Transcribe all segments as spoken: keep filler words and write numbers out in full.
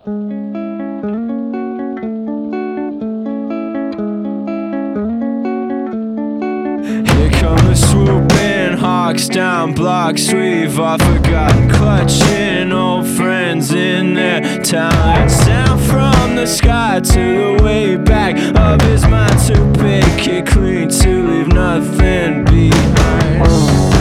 Here come the swooping hawks down blocks we've all forgotten, clutching old friends in their talents. Down from the sky to the way back of his mind, too big, it clean to leave nothing behind.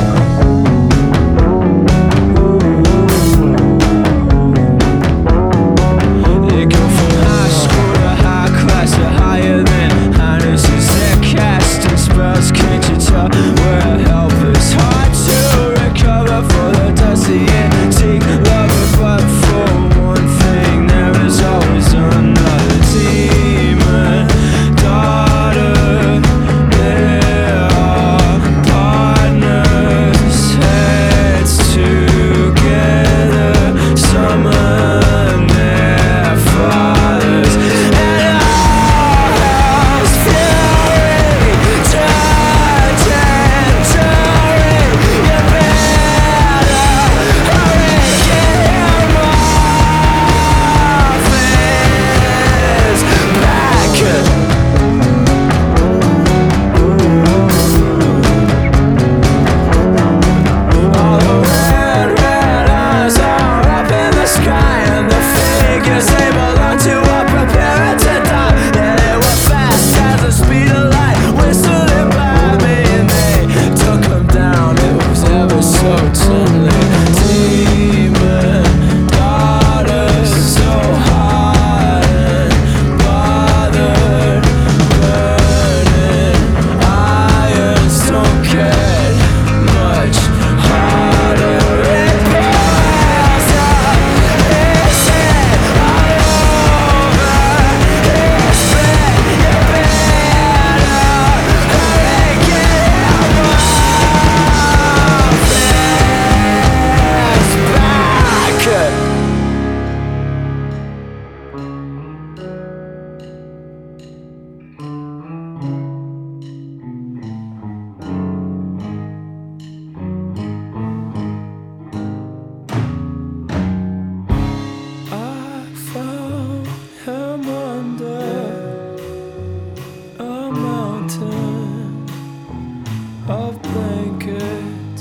Of blankets,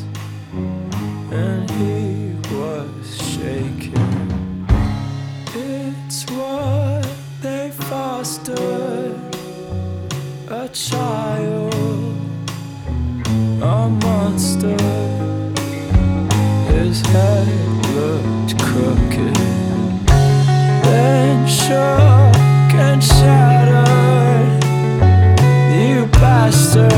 and he was shaking. It's what they fostered, a child, a monster. His head looked crooked, then shook and shattered. You bastard.